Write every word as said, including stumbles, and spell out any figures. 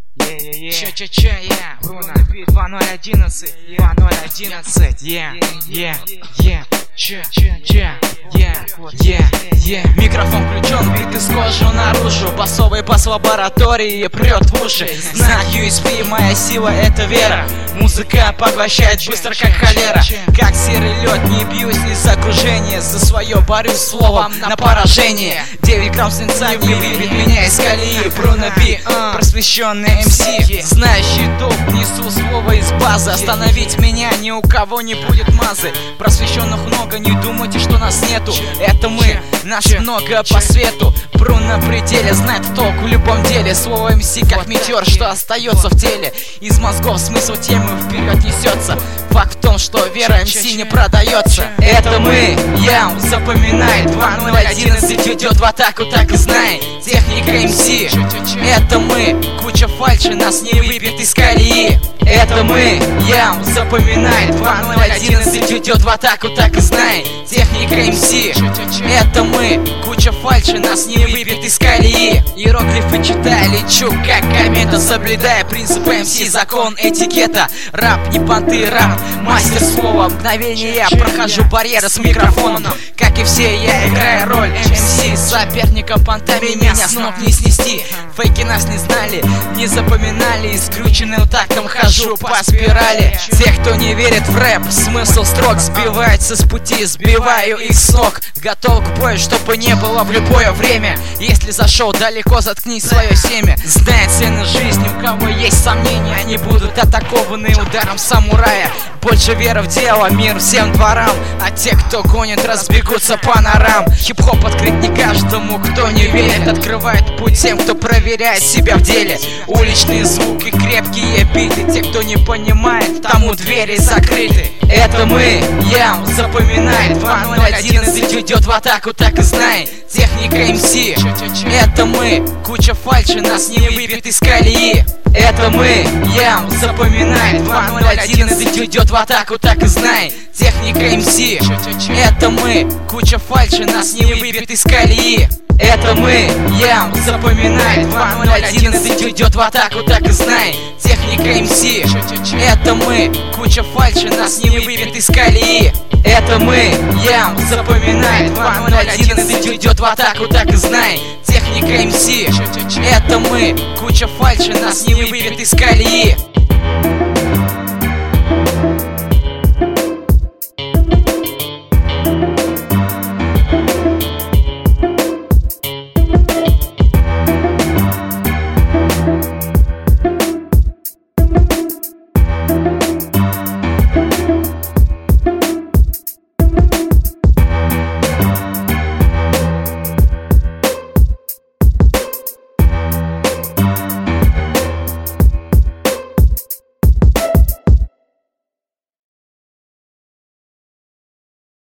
Че-че-че, я, Бруно, два ноль одиннадцать, два ноль одиннадцать, я, я, я, че-че-че, я, я, я. Микрофон включен, бит из кожи наружу, басовый бас в лаборатории прет в уши. Знак ю эс пи, моя сила это вера. Музыка поглощает быстро как холера. Как серый лед, не бьюсь ни за окружение, за свое борюсь словом на поражение. девять грамм свинца не выбит меня из колеи. Бруно Би, просвещенный эм си, знающий толк, несу слово из базы. Остановить меня ни у кого не будет мазы. Просвещенных много, не думайте, что нас нету. Это мы, нас много по свету. Бруно на пределе, знает толк в любом деле. Слово эм си как метеор, что остается в теле. Из мозгов смысл темы вперед несется. Факт в том, что вера эм си не продается. Это мы, я, запоминай. Два ноль одиннадцать идет в атаку, так и знай. Техника эм си. Это мы, куча фальши, нас не выбьет из колеи. Это мы, я, запоминай. Два ноль одиннадцать идет в атаку, так и знай. Техника эм си. Это мы, куча фальши, нас не выбьет из колеи. Иероглифы читая, лечу как комета, соблюдая принципы эм си, закон этикета. Рап, не понты, рап, мастер слова. Мгновение я прохожу барьеры с микрофоном. Как и все, я играю роль эм си. Соперником понтами меня с ног не снести. Фейки нас не знали, не запоминали. Скрюченным тактом хожу по спирали. Те, кто не верит в рэп, смысл строк сбивается с пути, сбиваю их с ног. Готов к бою, чтобы не было в любое время. Если зашел далеко, заткни свое семя. Знай цену жизни, у кого есть сомнения, они будут атакованы ударом самурая. Больше веры в дело, мир всем дворам. А те, кто гонит, разбегутся по норам. Хип-хоп открыт не каждому, кто не верит. Открывает путь тем, кто проверяет себя в деле. Уличные звуки, крепкие биты. Те, кто не понимает, тому двери закрыты. Это мы, я, запоминай. Два ноль одиннадцать идет в атаку, так и знай. Техника эм си. Это мы, куча фальши, нас не выбьет из колеи. Это мы, я, запоминай. Два ноль одиннадцать идет в атаку, так и знай. Техника эм си. Это мы, куча фальши, нас не выбьет из колеи. Это мы, я, запоминай. Два ноль одиннадцать идет в атаку, так и знай. Техника эм си. Это мы, куча фальши, нас не выбьет из колеи. Это мы, я, запоминай. Два ноль одиннадцать идет в атаку, так и знай. Техника эм си. Это мы, куча фальши, нас не выбьет из колеи.